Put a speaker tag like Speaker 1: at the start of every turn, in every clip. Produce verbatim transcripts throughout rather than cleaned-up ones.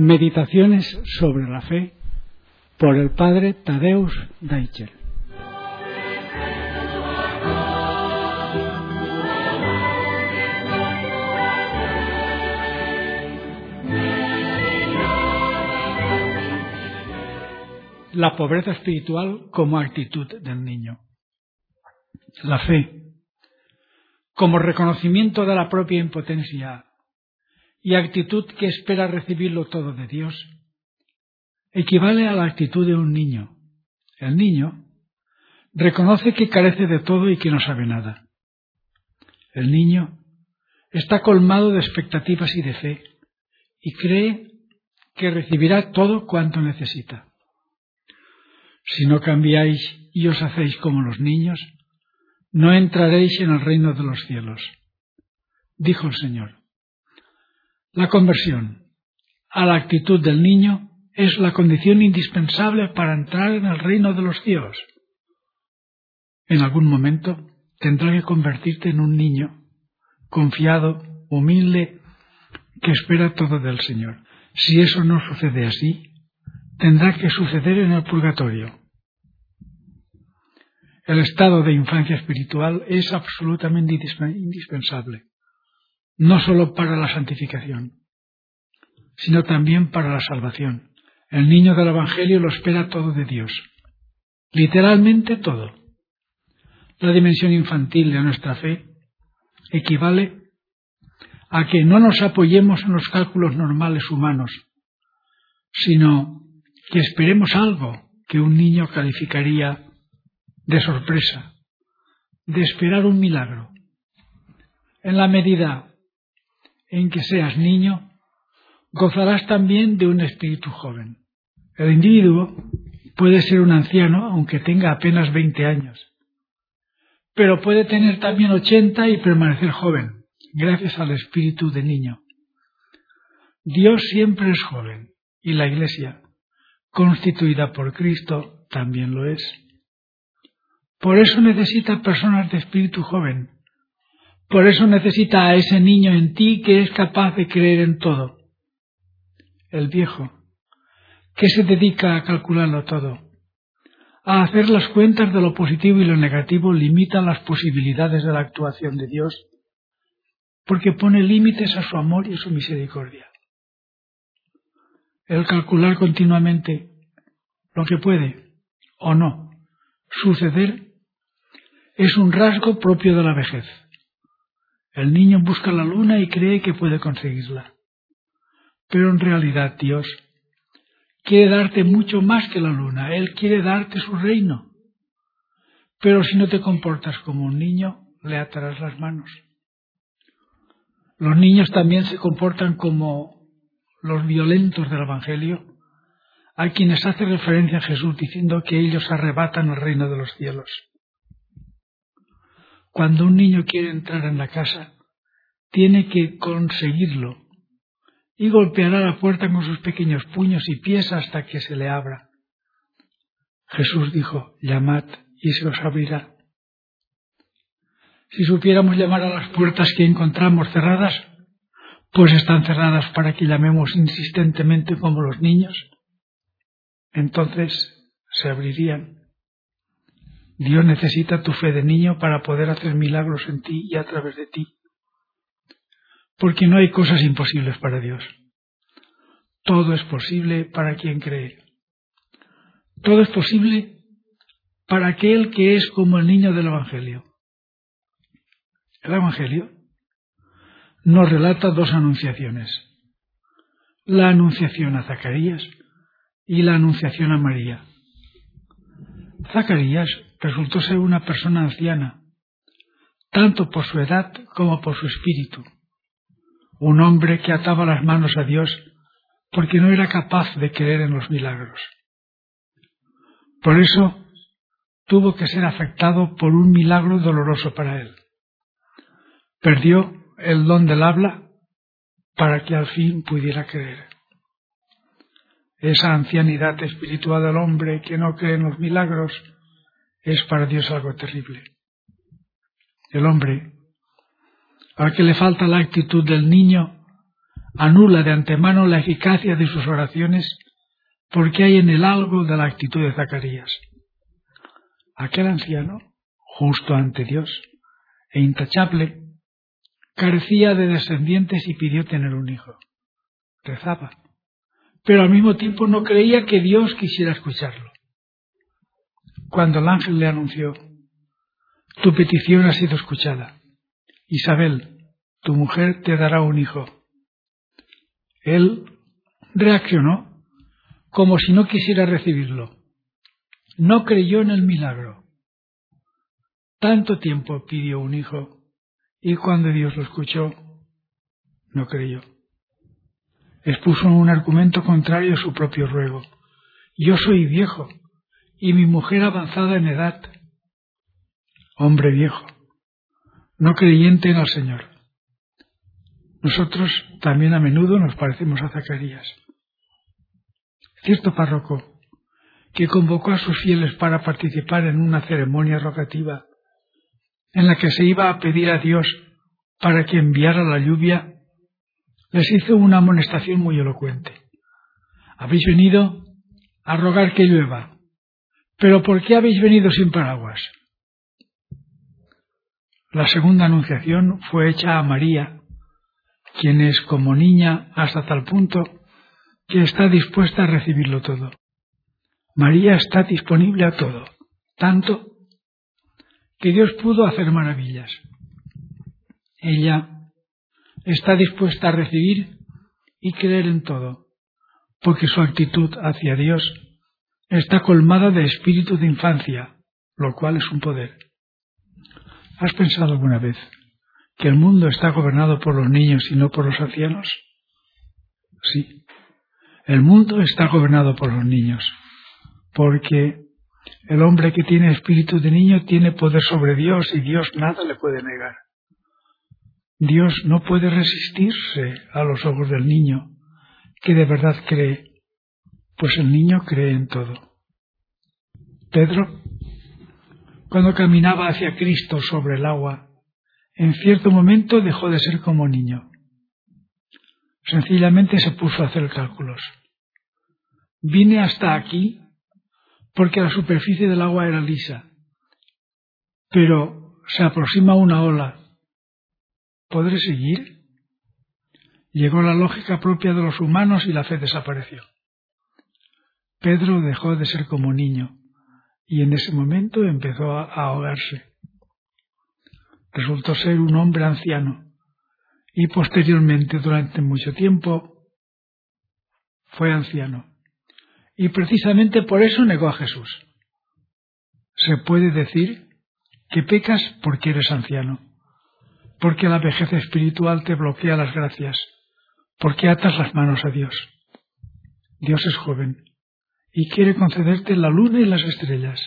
Speaker 1: Meditaciones sobre la fe por el padre Tadeusz Deichel. La pobreza espiritual como actitud del niño. La fe, como reconocimiento de la propia impotencia y actitud que espera recibirlo todo de Dios, equivale a la actitud de un niño. El niño reconoce que carece de todo y que no sabe nada. El niño está colmado de expectativas y de fe y cree que recibirá todo cuanto necesita. Si no cambiáis y os hacéis como los niños, no entraréis en el reino de los cielos, dijo el Señor. La conversión a la actitud del niño es la condición indispensable para entrar en el reino de los cielos. En algún momento tendrás que convertirte en un niño confiado, humilde, que espera todo del Señor. Si eso no sucede así, tendrá que suceder en el purgatorio. El estado de infancia espiritual es absolutamente indispensable, no solo para la santificación, sino también para la salvación. El niño del Evangelio lo espera todo de Dios, literalmente todo. La dimensión infantil de nuestra fe equivale a que no nos apoyemos en los cálculos normales humanos, sino que esperemos algo que un niño calificaría de sorpresa, de esperar un milagro. En la medida en que seas niño, gozarás también de un espíritu joven. El individuo puede ser un anciano aunque tenga apenas veinte años, pero puede tener también ochenta y permanecer joven, gracias al espíritu de niño. Dios siempre es joven y la Iglesia, constituida por Cristo, también lo es. Por eso necesita personas de espíritu joven. Por eso necesita a ese niño en ti que es capaz de creer en todo. El viejo, que se dedica a calcularlo todo, a hacer las cuentas de lo positivo y lo negativo, limita las posibilidades de la actuación de Dios, porque pone límites a su amor y a su misericordia. El calcular continuamente lo que puede o no suceder es un rasgo propio de la vejez. El niño busca la luna y cree que puede conseguirla. Pero en realidad Dios quiere darte mucho más que la luna. Él quiere darte su reino. Pero si no te comportas como un niño, le atarás las manos. Los niños también se comportan como los violentos del Evangelio, a quienes hace referencia Jesús diciendo que ellos arrebatan el reino de los cielos. Cuando un niño quiere entrar en la casa, tiene que conseguirlo y golpeará la puerta con sus pequeños puños y pies hasta que se le abra. Jesús dijo, llamad y se os abrirá. Si supiéramos llamar a las puertas que encontramos cerradas, pues están cerradas para que llamemos insistentemente como los niños, entonces se abrirían. Dios necesita tu fe de niño para poder hacer milagros en ti y a través de ti. Porque no hay cosas imposibles para Dios. Todo es posible para quien cree. Todo es posible para aquel que es como el niño del Evangelio. El Evangelio nos relata dos anunciaciones. La anunciación a Zacarías y la anunciación a María. Zacarías resultó ser una persona anciana, tanto por su edad como por su espíritu. Un hombre que ataba las manos a Dios porque no era capaz de creer en los milagros. Por eso tuvo que ser afectado por un milagro doloroso para él. Perdió el don del habla para que al fin pudiera creer. Esa ancianidad espiritual del hombre que no cree en los milagros es para Dios algo terrible. El hombre al que le falta la actitud del niño anula de antemano la eficacia de sus oraciones porque hay en él algo de la actitud de Zacarías. Aquel anciano, justo ante Dios e intachable, carecía de descendientes y pidió tener un hijo. Rezaba, pero al mismo tiempo no creía que Dios quisiera escucharlo. Cuando el ángel le anunció: tu petición ha sido escuchada, Isabel, tu mujer te dará un hijo, él reaccionó como si no quisiera recibirlo. No creyó en el milagro. Tanto tiempo pidió un hijo y cuando Dios lo escuchó, no creyó. Expuso un argumento contrario a su propio ruego. Yo soy viejo y mi mujer avanzada en edad. Hombre viejo, no creyente en el Señor. Nosotros también a menudo nos parecemos a Zacarías. Cierto párroco que convocó a sus fieles para participar en una ceremonia rogativa en la que se iba a pedir a Dios para que enviara la lluvia, les hizo una amonestación muy elocuente. Habéis venido a rogar que llueva, pero ¿por qué habéis venido sin paraguas? La segunda anunciación fue hecha a María, quien es como niña hasta tal punto que está dispuesta a recibirlo todo. María está disponible a todo, tanto que Dios pudo hacer maravillas. Ella está dispuesta a recibir y creer en todo, porque su actitud hacia Dios está colmada de espíritu de infancia, lo cual es un poder. ¿Has pensado alguna vez que el mundo está gobernado por los niños y no por los ancianos? Sí, el mundo está gobernado por los niños, porque el hombre que tiene espíritu de niño tiene poder sobre Dios y Dios nada le puede negar. Dios no puede resistirse a los ojos del niño, que de verdad cree, pues el niño cree en todo. Pedro, cuando caminaba hacia Cristo sobre el agua, en cierto momento dejó de ser como niño. Sencillamente se puso a hacer cálculos. Vine hasta aquí porque la superficie del agua era lisa, pero se aproxima una ola. ¿Podré seguir? Llegó la lógica propia de los humanos y la fe desapareció. Pedro dejó de ser como niño y en ese momento empezó a ahogarse. Resultó ser un hombre anciano y posteriormente, durante mucho tiempo, fue anciano. Y precisamente por eso negó a Jesús. Se puede decir que pecas porque eres anciano, porque la vejez espiritual te bloquea las gracias, porque atas las manos a Dios. Dios es joven y quiere concederte la luna y las estrellas.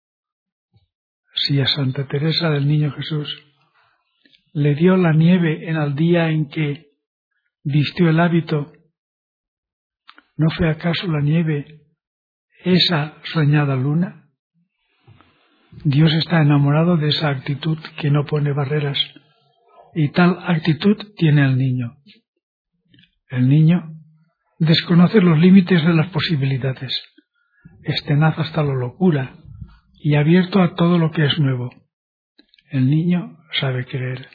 Speaker 1: Si a Santa Teresa del Niño Jesús le dio la nieve en el día en que vistió el hábito, ¿no fue acaso la nieve esa soñada luna? Dios está enamorado de esa actitud que no pone barreras, y tal actitud tiene el niño. El niño desconoce los límites de las posibilidades, es tenaz hasta la locura y abierto a todo lo que es nuevo. El niño sabe creer.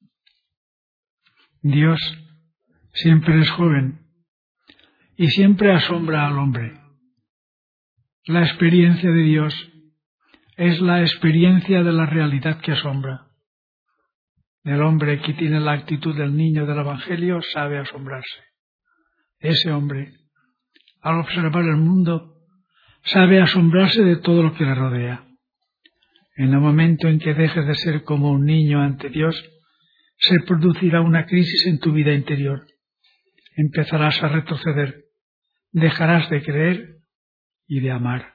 Speaker 1: Dios siempre es joven y siempre asombra al hombre. La experiencia de Dios es la experiencia de la realidad que asombra. El hombre que tiene la actitud del niño del Evangelio sabe asombrarse. Ese hombre, al observar el mundo, sabe asombrarse de todo lo que le rodea. En el momento en que dejes de ser como un niño ante Dios, se producirá una crisis en tu vida interior. Empezarás a retroceder, dejarás de creer y de amar.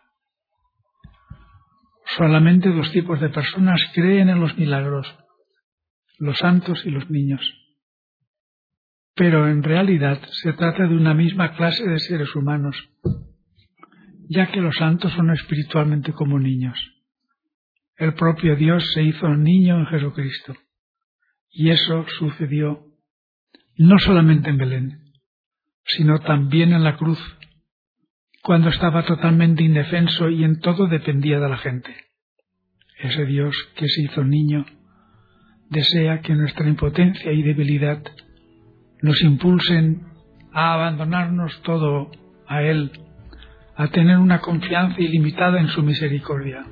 Speaker 1: Solamente dos tipos de personas creen en los milagros, los santos y los niños. Pero en realidad se trata de una misma clase de seres humanos, ya que los santos son espiritualmente como niños. El propio Dios se hizo niño en Jesucristo, y eso sucedió no solamente en Belén, sino también en la cruz, cuando estaba totalmente indefenso y en todo dependía de la gente. Ese Dios que se hizo niño desea que nuestra impotencia y debilidad nos impulsen a abandonarnos todo a Él, a tener una confianza ilimitada en su misericordia.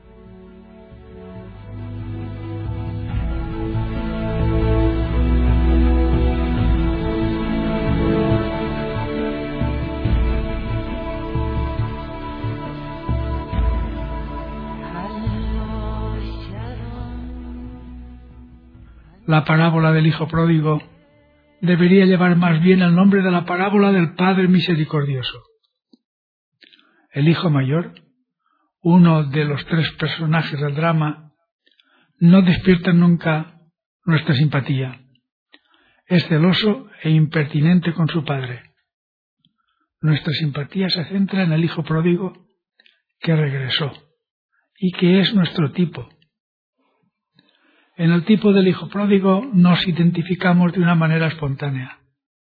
Speaker 1: La parábola del Hijo Pródigo debería llevar más bien el nombre de la parábola del Padre Misericordioso. El hijo mayor, uno de los tres personajes del drama, no despierta nunca nuestra simpatía. Es celoso e impertinente con su padre. Nuestra simpatía se centra en el Hijo Pródigo que regresó y que es nuestro tipo. En el tipo del Hijo Pródigo nos identificamos de una manera espontánea.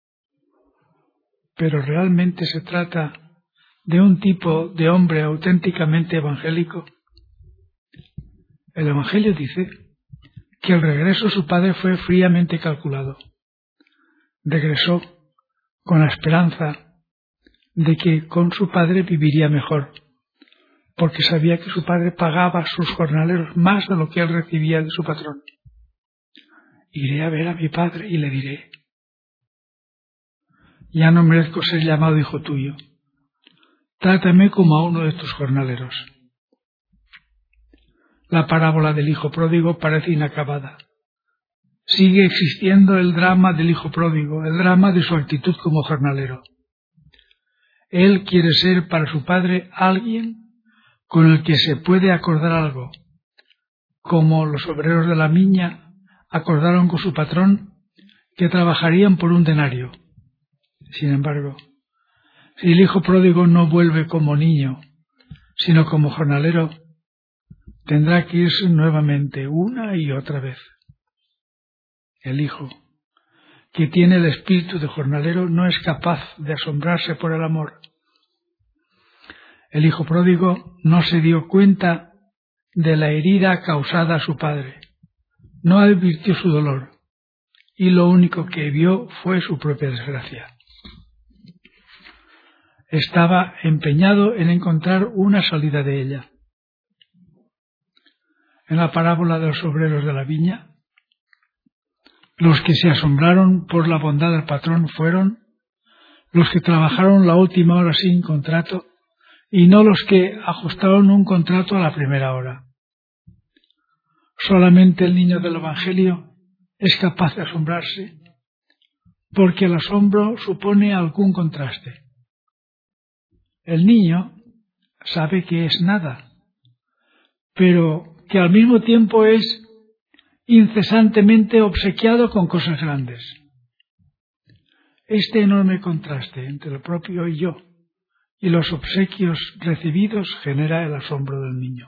Speaker 1: Pero realmente se trata de un tipo de hombre auténticamente evangélico. El Evangelio dice que el regreso de su padre fue fríamente calculado. Regresó con la esperanza de que con su padre viviría mejor, porque sabía que su padre pagaba a sus jornaleros más de lo que él recibía de su patrón. Iré a ver a mi padre y le diré: ya no merezco ser llamado hijo tuyo. Trátame como a uno de tus jornaleros. La parábola del hijo pródigo parece inacabada. Sigue existiendo el drama del hijo pródigo, el drama de su actitud como jornalero. Él quiere ser para su padre alguien con el que se puede acordar algo, como los obreros de la viña acordaron con su patrón que trabajarían por un denario. Sin embargo, si el hijo pródigo no vuelve como niño, sino como jornalero, tendrá que irse nuevamente una y otra vez. El hijo, que tiene el espíritu de jornalero, no es capaz de asombrarse por el amor. El hijo pródigo no se dio cuenta de la herida causada a su padre, no advirtió su dolor, y lo único que vio fue su propia desgracia. Estaba empeñado en encontrar una salida de ella. En la parábola de los obreros de la viña, los que se asombraron por la bondad del patrón fueron los que trabajaron la última hora sin contrato y no los que ajustaron un contrato a la primera hora. Solamente el niño del Evangelio es capaz de asombrarse, porque el asombro supone algún contraste. El niño sabe que es nada, pero que al mismo tiempo es incesantemente obsequiado con cosas grandes. Este enorme contraste entre el propio y yo y los obsequios recibidos genera el asombro del niño.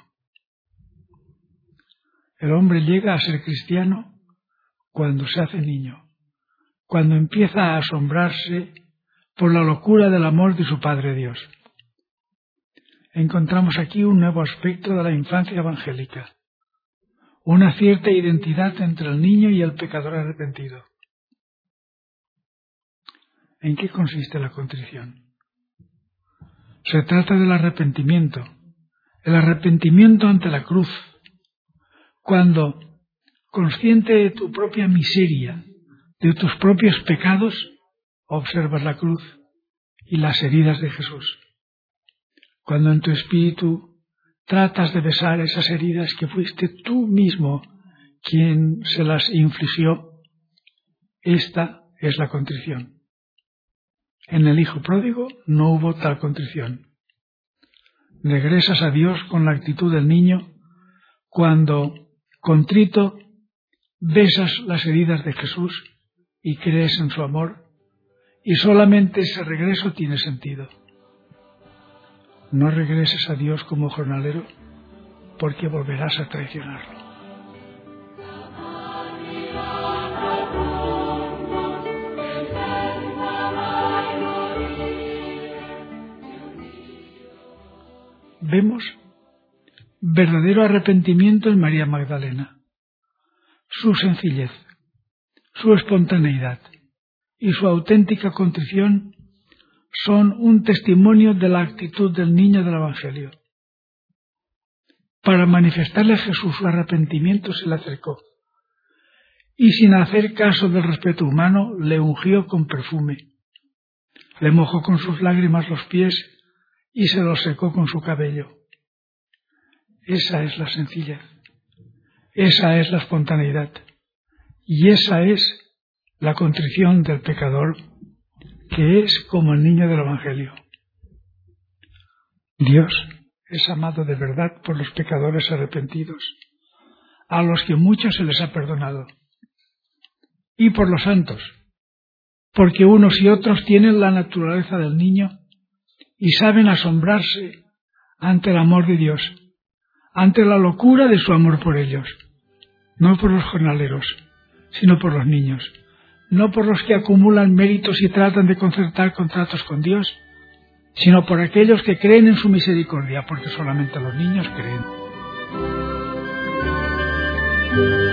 Speaker 1: El hombre llega a ser cristiano cuando se hace niño, cuando empieza a asombrarse por la locura del amor de su Padre Dios. Encontramos aquí un nuevo aspecto de la infancia evangélica, una cierta identidad entre el niño y el pecador arrepentido. ¿En qué consiste la contrición? Se trata del arrepentimiento, el arrepentimiento ante la cruz, cuando, consciente de tu propia miseria, de tus propios pecados, observas la cruz y las heridas de Jesús. Cuando en tu espíritu tratas de besar esas heridas que fuiste tú mismo quien se las infligió, esta es la contrición. En el hijo pródigo no hubo tal contrición. Regresas a Dios con la actitud del niño cuando, contrito, besas las heridas de Jesús y crees en su amor, y solamente ese regreso tiene sentido. No regreses a Dios como jornalero, porque volverás a traicionarlo. vemos verdadero arrepentimiento en María Magdalena, su sencillez, su espontaneidad y su auténtica contrición son un testimonio de la actitud del niño del Evangelio. Para manifestarle a Jesús su arrepentimiento se le acercó y, sin hacer caso del respeto humano, le ungió con perfume, le mojó con sus lágrimas los pies y se los secó con su cabello. Esa es la sencillez, esa es la espontaneidad y esa es la contrición del pecador, que es como el niño del Evangelio. Dios es amado de verdad por los pecadores arrepentidos, a los que mucho se les ha perdonado, y por los santos, porque unos y otros tienen la naturaleza del niño y saben asombrarse ante el amor de Dios, ante la locura de su amor por ellos, no por los jornaleros, sino por los niños, no por los que acumulan méritos y tratan de concertar contratos con Dios, sino por aquellos que creen en su misericordia, porque solamente los niños creen.